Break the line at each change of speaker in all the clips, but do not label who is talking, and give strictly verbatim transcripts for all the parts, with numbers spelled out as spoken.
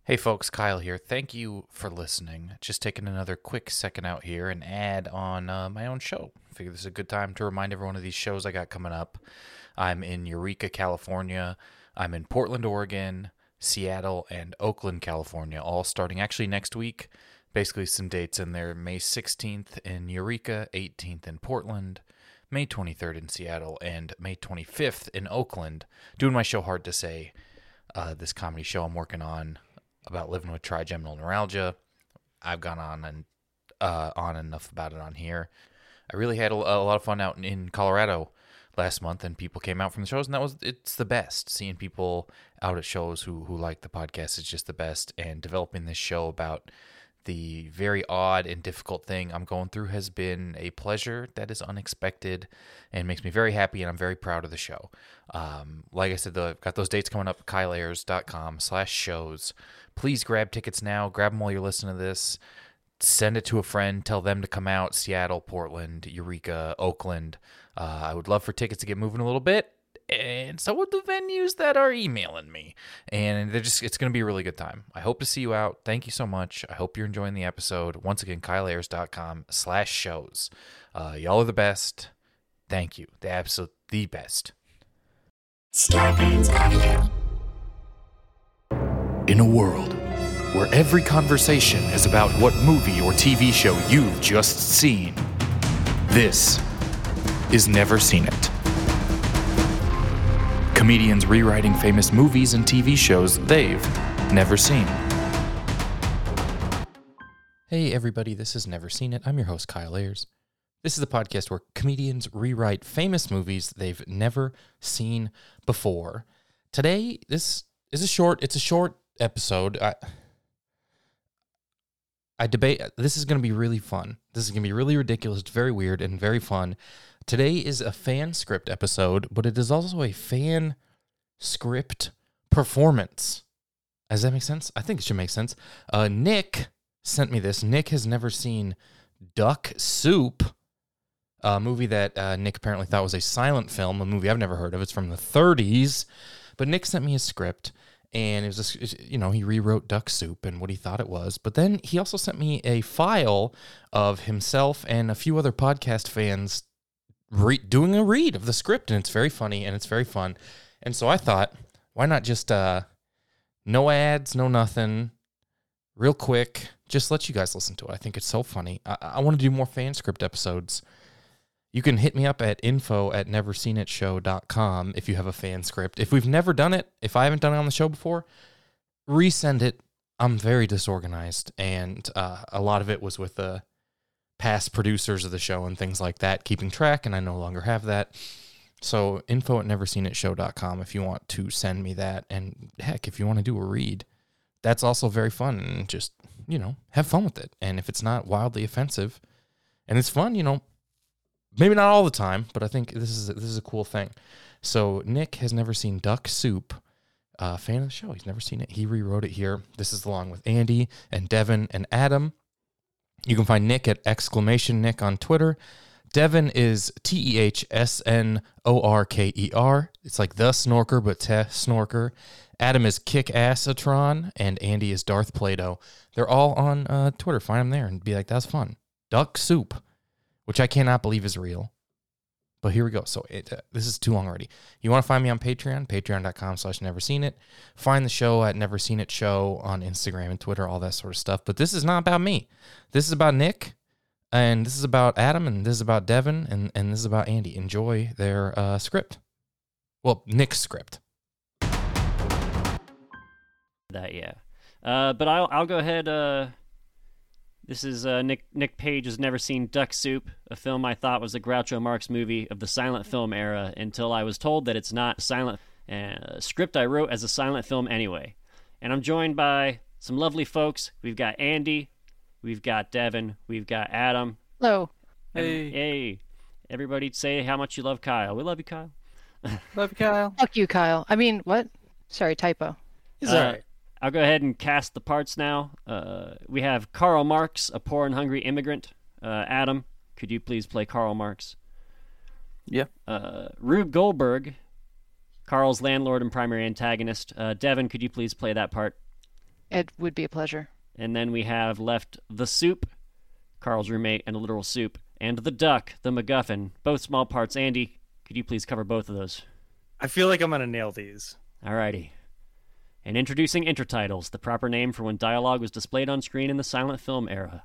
Hey folks, Kyle here. Thank you for listening. Just taking another quick second out here and add on uh, my own show. Figure this is a good time to remind everyone of these shows I got coming up. I'm in Eureka, California. I'm in Portland, Oregon, Seattle, and Oakland, California, all starting actually next week. Basically some dates in there. May sixteenth in Eureka, eighteenth in Portland, May twenty-third in Seattle, and May twenty-fifth in Oakland. Doing my show Hard to Say, uh, this comedy show I'm working on about living with trigeminal neuralgia. I've gone on and uh, on enough about it on here. I really had a, a lot of fun out in, in Colorado last month, and people came out from the shows, and that was it's the best. Seeing people out at shows who who like the podcast is just the best, and developing this show about the very odd and difficult thing I'm going through has been a pleasure that is unexpected and makes me very happy, and I'm very proud of the show. Um, like I said, though, I've got those dates coming up, kyle ayers dot com slash shows. Please grab tickets now. Grab them while you're listening to this. Send it to a friend. Tell them to come out. Seattle, Portland, Eureka, Oakland. Uh, I would love for tickets to get moving a little bit. And so would the venues that are emailing me. And they're just it's going to be a really good time. I hope to see you out. Thank you so much. I hope you're enjoying the episode. Once again, kyle ayers dot com slash shows. Uh, y'all are the best. Thank you. The absolute the best. In a world where every conversation is about what movie or T V show you've just seen, this is Never Seen It. Comedians rewriting famous movies and T V shows they've never seen. Hey everybody, this is Never Seen It. I'm your host, Kyle Ayers. This is the podcast where comedians rewrite famous movies they've never seen before. Today, this is a short, it's a short episode. I, I debate, this is going to be really fun. This is going to be really ridiculous. It's very weird and very fun. Today is a fan script episode, but it is also a fan script performance. Does that make sense? I think it should make sense. Uh, Nick sent me this. Nick has never seen Duck Soup, a movie that uh, Nick apparently thought was a silent film, a movie I've never heard of. It's from the thirties. But Nick sent me a script, and it was, a, you know, he rewrote Duck Soup and what he thought it was. But then he also sent me a file of himself and a few other podcast fans Re- doing a read of the script, and it's very funny and it's very fun. And so I thought, why not just uh, no ads, no nothing, real quick, just let you guys listen to it. I think it's so funny. I, I want to do more fan script episodes. You can hit me up at info at never seen it show dot com if you have a fan script. If we've never done it, if I haven't done it on the show before, resend it. I'm very disorganized, and uh, a lot of it was with the past producers of the show and things like that, keeping track, and I no longer have that. So info at never seen it show dot com if you want to send me that. And heck, if you want to do a read, that's also very fun, and just, you know, have fun with it. And if it's not wildly offensive and it's fun, you know, maybe not all the time, but I think this is a, this is a cool thing. So Nick has never seen Duck Soup. Uh, fan of the show. He's never seen it. He rewrote it here. This is along with Andy and Devin and Adam. You can find Nick at exclamation Nick on Twitter. Devin is T E H S N O R K E R. It's like the Snorker, but te Snorker. Adam is Kick-Assatron, and Andy is Darth Plato. They're all on uh, Twitter. Find them there and be like, that's fun. Duck Soup, which I cannot believe is real. But here we go. So it, uh, this is too long already. You want to find me on Patreon, patreon dot com slash never seen it. Find the show at Never Seen It Show on Instagram and Twitter, all that sort of stuff. But this is not about me. This is about Nick, and this is about Adam, and this is about Devin, and, and this is about Andy. Enjoy their uh, script. Well, Nick's script.
That, yeah. Uh, but I'll, I'll go ahead. Uh, this is uh, Nick Nick Page has never seen Duck Soup, a film I thought was a Groucho Marx movie of the silent film era until I was told that it's not silent. Uh, a script I wrote as a silent film anyway. And I'm joined by some lovely folks. We've got Andy, we've got Devin, we've got Adam.
Hello.
Hey. Hey. Everybody say how much you love Kyle. We love you, Kyle.
Love you, Kyle.
Fuck you, Kyle. I mean, what? Sorry, typo.
It's
Uh,
all right.
I'll go ahead and cast the parts now. Uh, we have Karl Marx, a poor and hungry immigrant. Uh, Adam, could you please play Karl Marx?
Yeah.
Uh, Rube Goldberg, Carl's landlord and primary antagonist. Uh, Devin, could you please play that part?
It would be a pleasure.
And then we have left the soup, Carl's roommate, and a literal soup, and the duck, the MacGuffin, both small parts. Andy, could you please cover both of those?
I feel like I'm going to nail these.
Alrighty. And introducing intertitles, the proper name for when dialogue was displayed on screen in the silent film era.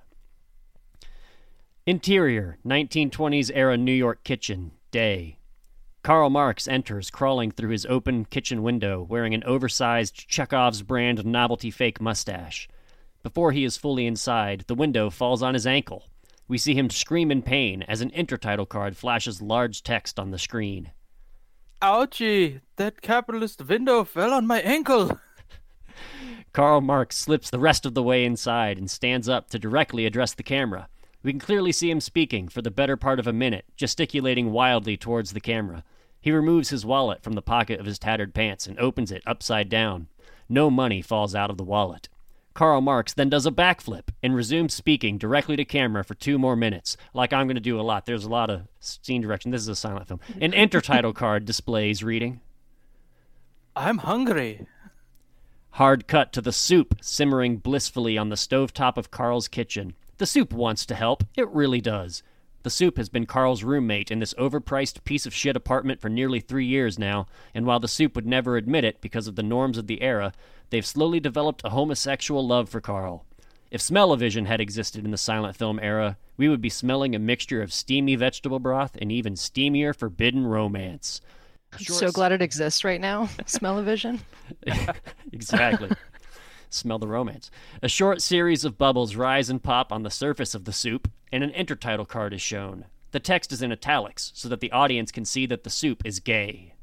Interior, nineteen twenties era New York kitchen, day. Karl Marx enters, crawling through his open kitchen window, wearing an oversized Chekhov's brand novelty fake mustache. Before he is fully inside, the window falls on his ankle. We see him scream in pain as an intertitle card flashes large text on the screen.
Ouchie, that capitalist window fell on my ankle.
Karl Marx slips the rest of the way inside and stands up to directly address the camera. We can clearly see him speaking for the better part of a minute, gesticulating wildly towards the camera. He removes his wallet from the pocket of his tattered pants and opens it upside down. No money falls out of the wallet. Karl Marx then does a backflip and resumes speaking directly to camera for two more minutes, like I'm going to do a lot. There's a lot of scene direction. This is a silent film. An intertitle card displays reading.
I'm hungry.
Hard cut to the soup simmering blissfully on the stovetop of Carl's kitchen. The soup wants to help. It really does. The soup has been Carl's roommate in this overpriced piece of shit apartment for nearly three years now, and while the soup would never admit it because of the norms of the era, they've slowly developed a homosexual love for Carl. If smell-o-vision had existed in the silent film era, we would be smelling a mixture of steamy vegetable broth and even steamier forbidden romance.
I'm so glad it exists right now. Smell-o-vision.
Exactly. Smell the romance. A short series of bubbles rise and pop on the surface of the soup, and an intertitle card is shown. The text is in italics, so that the audience can see that the soup is gay.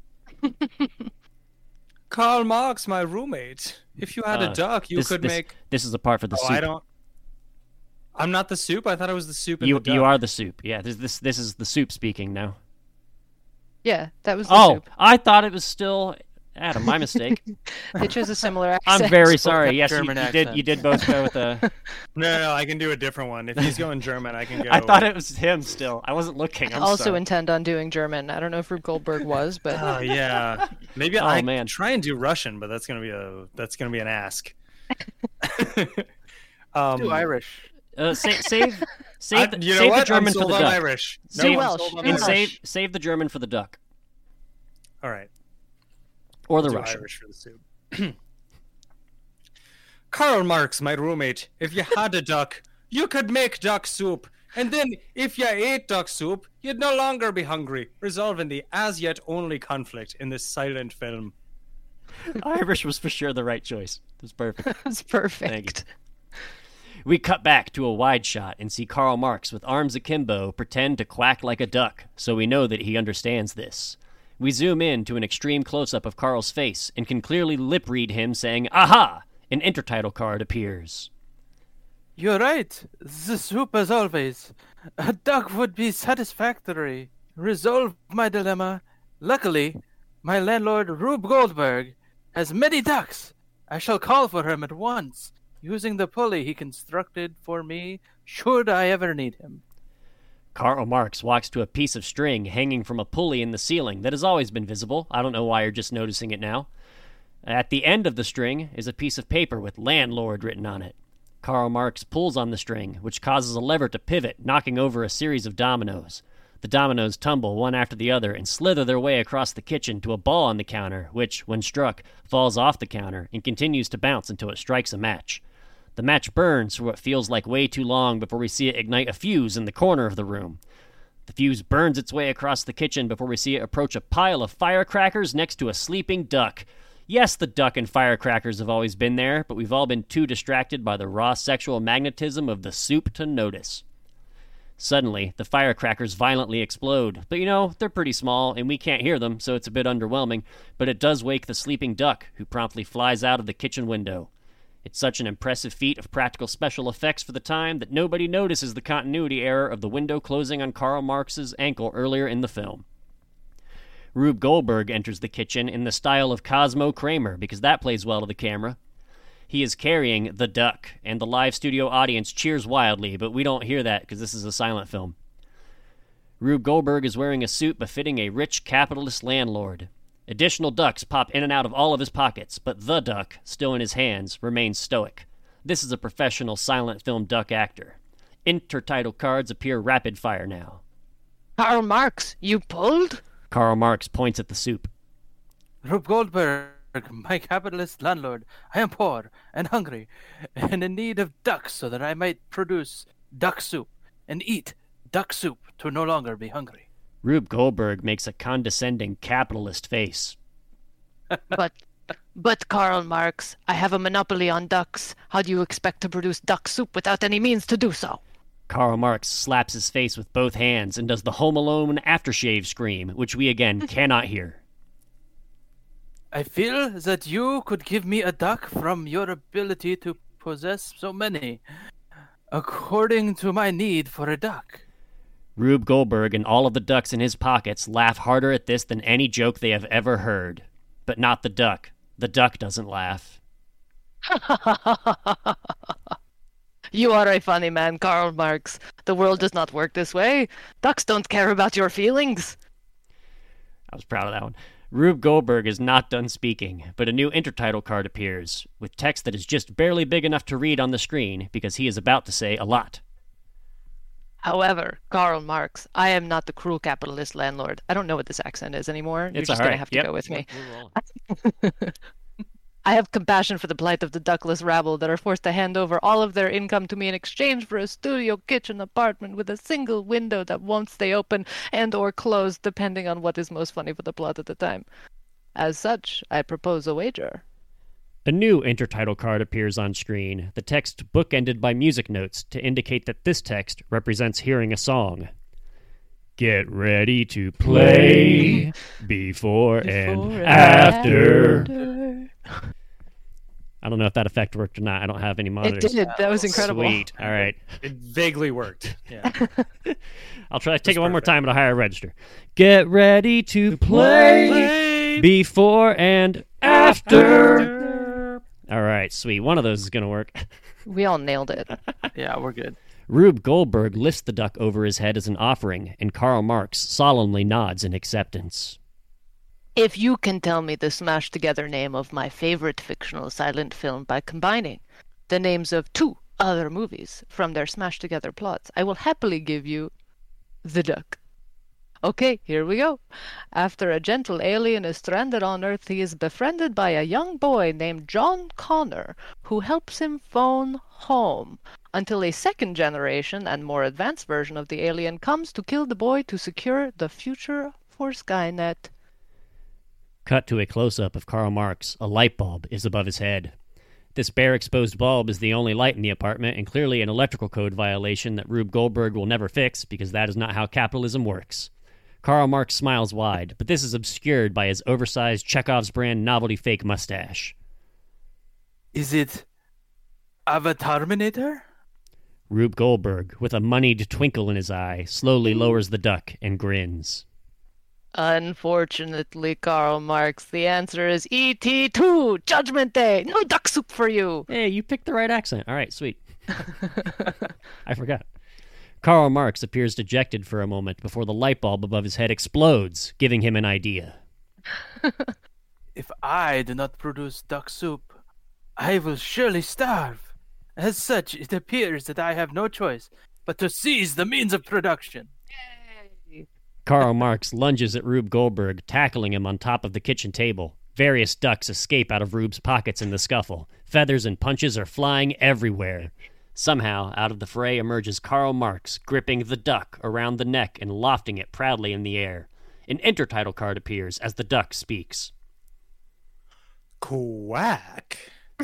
Karl Marx, my roommate. If you had
Uh,
a duck, you
this,
could
this,
make...
This is the part for the
Oh,
soup.
I don't... I'm not the soup? I thought I was the soup and
You
the duck.
you are the soup. Yeah, this this this is the soup speaking now.
Yeah, that was the
Oh,
soup.
I thought it was still Adam. My mistake.
They chose a similar accent.
I'm very sorry. Yes, you,
German
you did.
accent.
You did both go with a.
No, no, no, I can do a different one. If he's going German, I can go...
I thought it was him. Still, I wasn't looking.
I
I'm
also
sorry.
intend on doing German. I don't know if Rube Goldberg was, but
Oh, yeah. Maybe
Oh,
I
man.
try and do Russian, but that's going to be a that's going to be an ask. um,
Do Irish.
Uh, sa- save save
I-
the,
you know
save
what?
the German
I'm
for
sold
the
on
duck.
Irish. No,
Do
Save,
I'm
Welsh.
sold on
Do
and
Welsh.
Irish.
save save the German for the duck
All right.
or the
Do
Russian.
Irish for the soup. Karl Marx, my roommate. If you had a duck, you could make duck soup. And then, if you ate duck soup, you'd no longer be hungry, resolving the as-yet only conflict in this silent film.
Irish was for sure the right choice. It was perfect.
it was perfect.
Thank you. We cut back to a wide shot and see Karl Marx with arms akimbo pretend to quack like a duck, so we know that he understands this. We zoom in to an extreme close-up of Karl's face and can clearly lip-read him saying, "Aha!" An intertitle card appears.
You're right. The soup as always. A duck would be satisfactory. Resolve my dilemma. Luckily, my landlord Rube Goldberg has many ducks. I shall call for him at once, using the pulley he constructed for me should I ever need him.
Karl Marx walks to a piece of string hanging from a pulley in the ceiling that has always been visible. I don't know why you're just noticing it now. At the end of the string is a piece of paper with landlord written on it. Karl Marx pulls on the string, which causes a lever to pivot, knocking over a series of dominoes. The dominoes tumble one after the other and slither their way across the kitchen to a ball on the counter, which, when struck, falls off the counter and continues to bounce until it strikes a match. The match burns for what feels like way too long before we see it ignite a fuse in the corner of the room. The fuse burns its way across the kitchen before we see it approach a pile of firecrackers next to a sleeping duck. Yes, the duck and firecrackers have always been there, but we've all been too distracted by the raw sexual magnetism of the soup to notice. Suddenly, the firecrackers violently explode, but you know, they're pretty small and we can't hear them, so it's a bit underwhelming, but it does wake the sleeping duck, who promptly flies out of the kitchen window. It's such an impressive feat of practical special effects for the time that nobody notices the continuity error of the window closing on Karl Marx's ankle earlier in the film. Rube Goldberg enters the kitchen in the style of Cosmo Kramer, because that plays well to the camera. He is carrying the duck, and the live studio audience cheers wildly, but we don't hear that because this is a silent film. Rube Goldberg is wearing a suit befitting a rich capitalist landlord. Additional ducks pop in and out of all of his pockets, but the duck, still in his hands, remains stoic. This is a professional silent film duck actor. Intertitle cards appear rapid fire now.
Karl Marx, you pulled?
Karl Marx points at the soup.
Rube Goldberg, my capitalist landlord, I am poor and hungry and in need of ducks so that I might produce duck soup and eat duck soup to no longer be hungry.
Rube Goldberg makes a condescending capitalist face.
But, but Karl Marx, I have a monopoly on ducks. How do you expect to produce duck soup without any means to do so?
Karl Marx slaps his face with both hands and does the Home Alone aftershave scream, which we again cannot hear.
I feel that you could give me a duck from your ability to possess so many, according to my need for a duck.
Rube Goldberg and all of the ducks in his pockets laugh harder at this than any joke they have ever heard. But not the duck. The duck doesn't laugh.
You are a funny man, Karl Marx. The world does not work this way. Ducks don't care about your feelings.
I was proud of that one. Rube Goldberg is not done speaking, but a new intertitle card appears, with text that is just barely big enough to read on the screen, because he is about to say a lot.
However, Karl Marx, I am not the cruel capitalist landlord. I don't know what this accent is anymore. You're
It's
just
all
going
right.
to have to
Yep.
go with me.
We're rolling.
I have compassion for the plight of the duckless rabble that are forced to hand over all of their income to me in exchange for a studio kitchen apartment with a single window that won't stay open and or closed depending on what is most funny for the plot at the time. As such, I propose a wager.
A new intertitle card appears on screen, the text bookended by music notes to indicate that this text represents hearing a song. Get ready to play before, and,
Before and
after.
after.
I don't know if that effect worked or not. I don't have any
It
monitors.
did. That was incredible.
Sweet. All right.
It vaguely worked. Yeah.
I'll try to take
That's
it one more
perfect.
time at a higher register. Get ready to play before and after. All right, sweet. One of those is going to work.
We all nailed it.
Yeah, we're good.
Rube Goldberg lifts the duck over his head as an offering, and Karl Marx solemnly nods in acceptance.
If you can tell me the smashed together name of my favorite fictional silent film by combining the names of two other movies from their smashed together plots, I will happily give you the duck. Okay, here we go. After a gentle alien is stranded on Earth, he is befriended by a young boy named John Connor, who helps him phone home, until a second generation and more advanced version of the alien comes to kill the boy to secure the future for Skynet.
Cut to a close-up of Karl Marx. A light bulb is above his head. This bare exposed bulb is the only light in the apartment, and clearly an electrical code violation that Rube Goldberg will never fix, because that is not how capitalism works. Karl Marx smiles wide, but this is obscured by his oversized Chekhov's brand novelty fake mustache.
Is it Avatarminator?
Rube Goldberg, with a moneyed twinkle in his eye, slowly lowers the duck and grins.
Unfortunately, Karl Marx, the answer is E T two, Judgment Day. No duck soup for you.
Hey, you picked the right accent. All right, sweet. I forgot. Karl Marx appears dejected for a moment before the light bulb above his head explodes, giving him an idea.
If I do not produce duck soup, I will surely starve. As such, it appears that I have no choice but to seize the means of production.
Karl Marx lunges at Rube Goldberg, tackling him on top of the kitchen table. Various ducks escape out of Rube's pockets in the scuffle. Feathers and punches are flying everywhere. Somehow, out of the fray emerges Karl Marx, gripping the duck around the neck and lofting it proudly in the air. An intertitle card appears as the duck speaks.
Quack.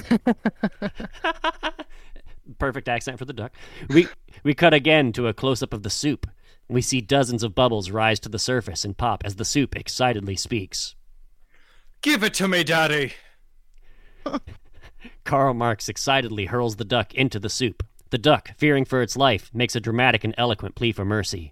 Perfect accent for the duck. We we cut again to a close-up of the soup. We see dozens of bubbles rise to the surface and pop as the soup excitedly speaks.
Give it to me, Daddy.
Karl Marx excitedly hurls the duck into the soup. The duck, fearing for its life, makes a dramatic and eloquent plea for mercy.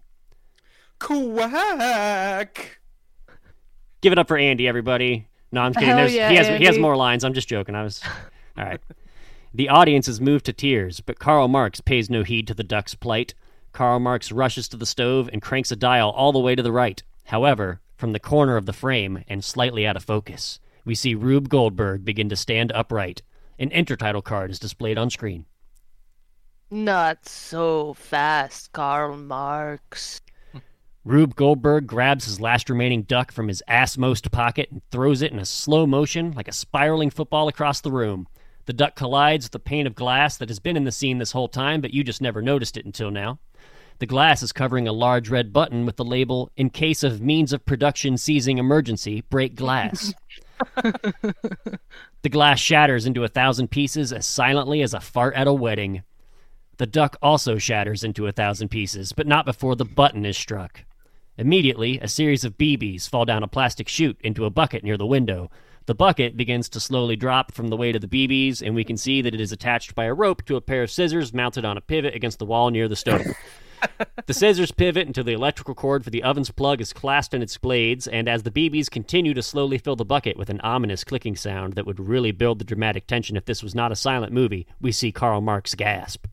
Quack.
Give it up for Andy, everybody. No, I'm kidding.
Hell
There's,
yeah,
he has he has
Andy.
more lines. I'm just joking. I was all right. The audience is moved to tears, but Karl Marx pays no heed to the duck's plight. Karl Marx rushes to the stove and cranks a dial all the way to the right. However, From the corner of the frame and slightly out of focus, we see Rube Goldberg begin to stand upright. An intertitle card is displayed on screen.
Not so fast, Karl Marx.
Rube Goldberg grabs his last remaining duck from his assmost pocket and throws it in a slow motion like a spiraling football across the room. The duck collides with the pane of glass that has been in the scene this whole time, but you just never noticed it until now. The glass is covering a large red button with the label, "In case of means of production seizing emergency, break glass." The glass shatters into a thousand pieces as silently as a fart at a wedding. The duck also shatters into a thousand pieces, but not before the button is struck. Immediately, a series of B Bs fall down a plastic chute into a bucket near the window. The bucket begins to slowly drop from the weight of the B Bs, and we can see that it is attached by a rope to a pair of scissors mounted on a pivot against the wall near the stove. The scissors pivot until the electrical cord for the oven's plug is clasped in its blades, and as the B Bs continue to slowly fill the bucket with an ominous clicking sound that would really build the dramatic tension if this was not a silent movie, we see Karl Marx gasp.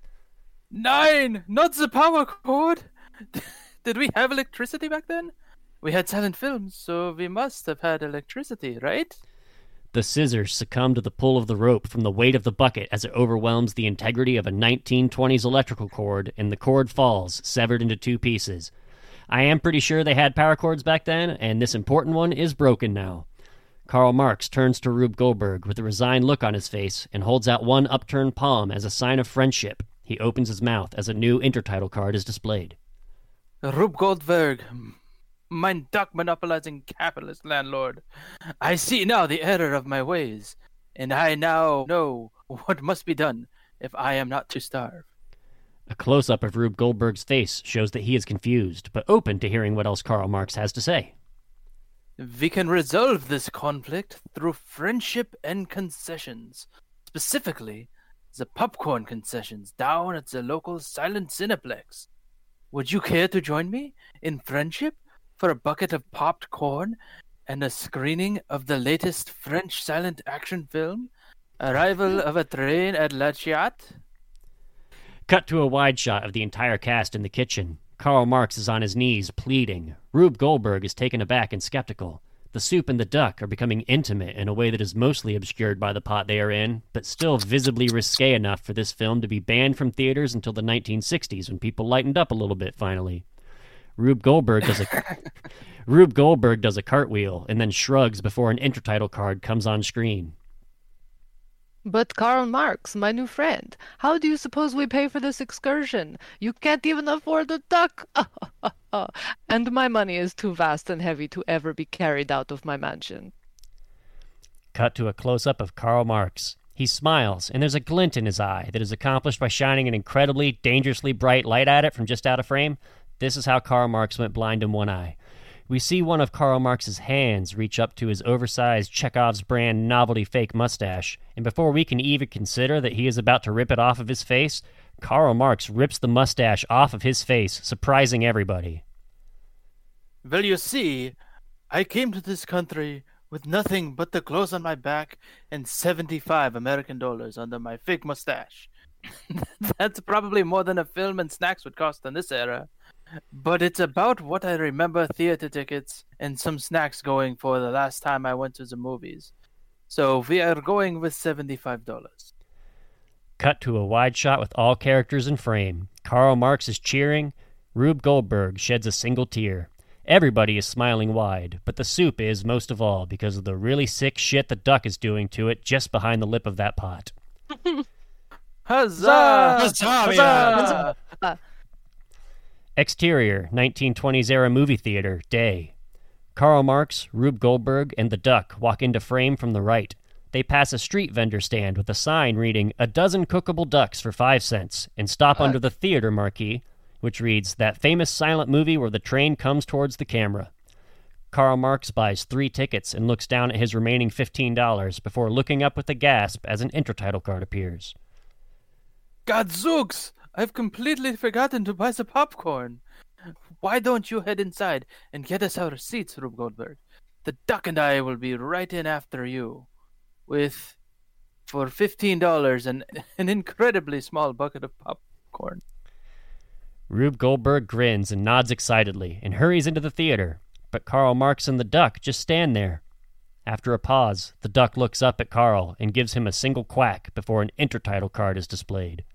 Nine! Not the power cord! Did we have electricity back then? We had silent films, so we must have had electricity, right?
The scissors succumb to the pull of the rope from the weight of the bucket as it overwhelms the integrity of a nineteen twenties electrical cord, and the cord falls, severed into two pieces. I am pretty sure they had power cords back then, and this important one is broken now. Karl Marx turns to Rube Goldberg with a resigned look on his face and holds out one upturned palm as a sign of friendship. He opens his mouth as a new intertitle card is displayed.
Rube Goldberg, mein duck monopolizing capitalist landlord. I see now the error of my ways, and I now know what must be done if I am not to starve.
A close-up of Rube Goldberg's face shows that he is confused, but open to hearing what else Karl Marx has to say.
We can resolve this conflict through friendship and concessions, specifically the popcorn concessions down at the local silent Cineplex. Would you care to join me in friendship for a bucket of popped corn and a screening of the latest French silent action film, Arrival of a Train at La Chiat?
Cut to a wide shot of the entire cast in the kitchen. Karl Marx is on his knees, pleading. Rube Goldberg is taken aback and skeptical. The soup and the duck are becoming intimate in a way that is mostly obscured by the pot they are in, but still visibly risque enough for this film to be banned from theaters until the nineteen sixties when people lightened up a little bit finally. Rube Goldberg does a Rube Goldberg does a cartwheel and then shrugs before an intertitle card comes on screen.
But Karl Marx, my new friend, how do you suppose we pay for this excursion? You can't even afford a duck. And my money is too vast and heavy to ever be carried out of my mansion.
Cut to a close-up of Karl Marx. He smiles, and there's a glint in his eye that is accomplished by shining an incredibly, dangerously bright light at it from just out of frame. This is how Karl Marx went blind in one eye. We see one of Karl Marx's hands reach up to his oversized Chekhov's brand novelty fake mustache, and before we can even consider that he is about to rip it off of his face, Karl Marx rips the mustache off of his face, surprising everybody.
Well, you see, I came to this country with nothing but the clothes on my back and seventy-five American dollars under my fake mustache. That's probably more than a film and snacks would cost in this era. But it's about what I remember theater tickets and some snacks going for the last time I went to the movies. So we are going with seventy-five dollars.
Cut to a wide shot with all characters in frame. Karl Marx is cheering. Rube Goldberg sheds a single tear. Everybody is smiling wide, but the soup is most of all because of the really sick shit the duck is doing to it just behind the lip of that pot.
Huzzah!
Huzzah!
Uh,
Exterior, nineteen twenties era movie theater, day. Karl Marx, Rube Goldberg, and the duck walk into frame from the right. They pass a street vendor stand with a sign reading, "A dozen cookable ducks for five cents," and stop
Uh.
under the theater marquee, which reads, "That famous silent movie where the train comes towards the camera." Karl Marx buys three tickets and looks down at his remaining fifteen dollars before looking up with a gasp as an intertitle card appears.
Gadzooks! I've completely forgotten to buy the popcorn. Why don't you head inside and get us our seats, Rube Goldberg? The duck and I will be right in after you. With, for fifteen dollars, an, an incredibly small bucket of popcorn.
Rube Goldberg grins and nods excitedly and hurries into the theater. but Karl Marx and the duck just stand there. After a pause, the duck looks up at Karl and gives him a single quack before an intertitle card is displayed.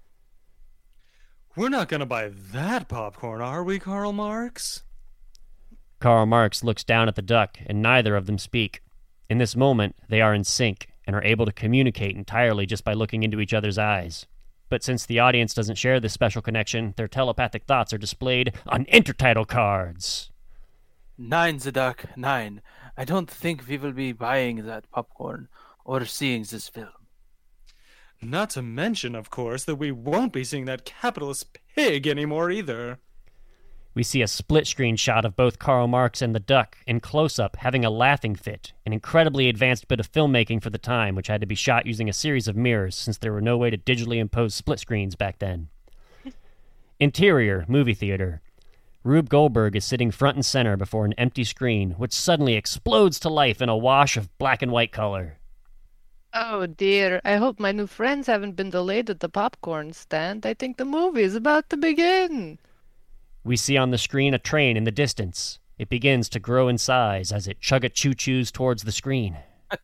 We're not gonna buy that popcorn, are we, Karl Marx?
Karl Marx looks down at the duck, and neither of them speak. In this moment, they are in sync and are able to communicate entirely just by looking into each other's eyes. But since the audience doesn't share this special connection, their telepathic thoughts are displayed on intertitle cards.
Nine, the duck, nine. I don't think we will be buying that popcorn or seeing this film.
Not to mention, of course, that we won't be seeing that capitalist pig anymore either.
We see a split screen shot of both Karl Marx and the duck in close-up having a laughing fit, an incredibly advanced bit of filmmaking for the time, which had to be shot using a series of mirrors since there were no way to digitally impose split screens back then. Interior, movie theater. Rube Goldberg is sitting front and center before an empty screen, which suddenly explodes to life in a wash of black and white color.
Oh dear, I hope my new friends haven't been delayed at the popcorn stand. I think the movie is about to begin.
We see on the screen a train in the distance. It begins to grow in size as it chugga-choo-choos towards the screen.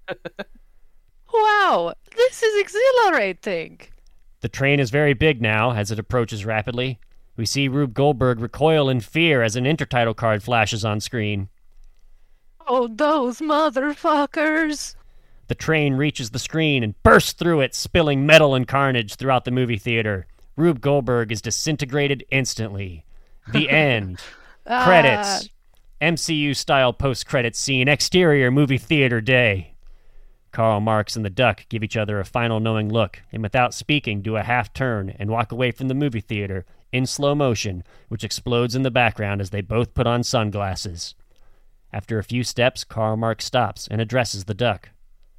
Wow, this is exhilarating.
The train is very big now as it approaches rapidly. We see Rube Goldberg recoil in fear as an intertitle card flashes on screen.
Oh, those motherfuckers.
The train reaches the screen and bursts through it, spilling metal and carnage throughout the movie theater. Rube Goldberg is disintegrated instantly. The end.
Ah.
Credits. M C U-style post-credits scene, exterior movie theater day. Karl Marx and the duck give each other a final knowing look, and without speaking do a half-turn and walk away from the movie theater in slow motion, which explodes in the background as they both put on sunglasses. After a few steps, Karl Marx stops and addresses the duck.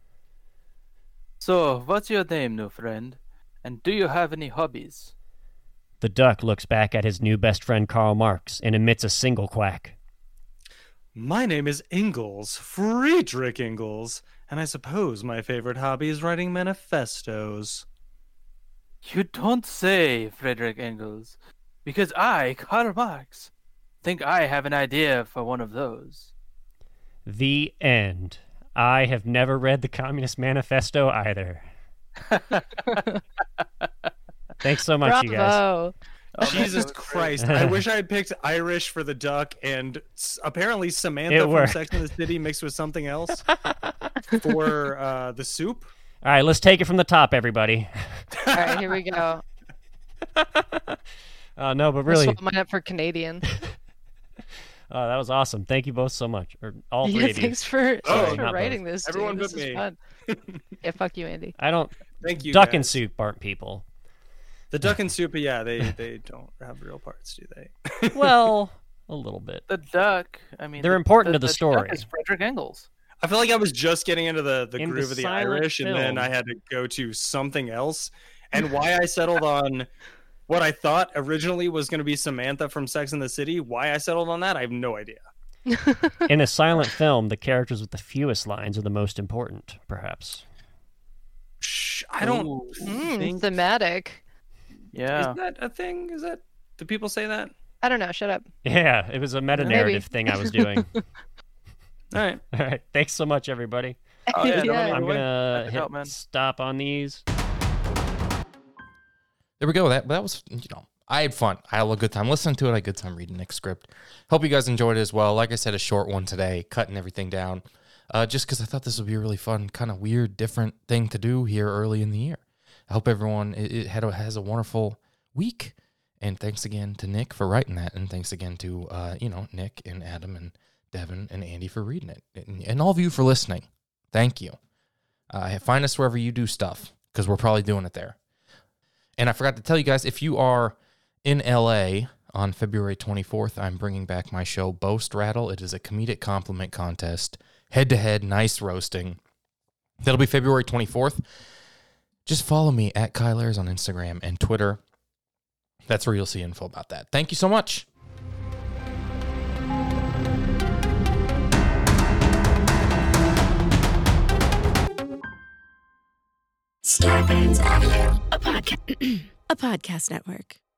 So, what's your name, new friend? And do you have any hobbies?
The duck looks back at his new best friend Karl Marx and emits a single quack.
My name is Ingalls, Friedrich Ingalls, and I suppose my favorite hobby is writing manifestos.
You don't say, Friedrich Engels, because I, Karl Marx, think I have an idea for one of those.
The end. I have never read the Communist Manifesto either. Thanks so much,
Bravo.
you guys.
Oh,
Jesus
that was
Christ.
great.
I wish I had picked Irish for the duck and s- apparently Samantha
It
from
worked.
Sex and the City mixed with something else for uh, the soup.
All right, let's take it from the top, everybody.
All right, here we go.
Uh, no, but
I'll
really,
swap mine up for Canadian.
uh, that was awesome. Thank you both so much. Or all three
Yeah,
of you.
thanks for,
Oh,
thanks for
not
writing
both.
this.
Everyone
dude. This
but
is
me.
fun. Yeah, fuck you, Andy.
I don't.
Thank you.
Duck and
guys.
soup aren't people.
The duck and soup, yeah, they, they don't have real parts, do they?
Well, a little bit.
The duck, I mean...
They're
the-
important to the
duck
story.
is Friedrich Engels.
I feel like I was just getting into the, the
In the
groove of the
silent
Irish, and then
film.
I had to go to something else. And why I settled on what I thought originally was going to be Samantha from Sex and the City, why I settled on that, I have no idea.
In a silent film, the characters with the fewest lines are the most important, perhaps.
Shh, I don't
Ooh.
Mm,
think...
thematic.
Yeah.
Is that a thing? Is that... Do people say that?
I don't know. Shut up.
Yeah, it was a meta-narrative thing I was doing.
All right.
All right, thanks so much, everybody.
Oh, yeah, no,
Yeah.
no,
I'm
no way.
gonna
Check it
hit
out, man.
stop on these.
There we go. That that was, you know, I had fun. I had a good time listening to it. I had a good time reading Nick's script. Hope you guys enjoyed it as well. Like I said, a short one today, cutting everything down, uh, just because I thought this would be a really fun, kind of weird, different thing to do here early in the year. I hope everyone it, it had a, has a wonderful week. And thanks again to Nick for writing that. And thanks again to, uh, you know, Nick and Adam and Devin and Andy for reading it. And, and all of you for listening. Thank you. Uh, find us wherever you do stuff, because we're probably doing it there. And I forgot to tell you guys, if you are in L A on February twenty-fourth, I'm bringing back my show, Boast Rattle. It is a comedic compliment contest, head-to-head, nice roasting. That'll be February twenty-fourth. Just follow me at Kyle Ayers on Instagram and Twitter. That's where you'll see info about that. Thank you so much.
Starburns Audio, a, podca- a podcast network.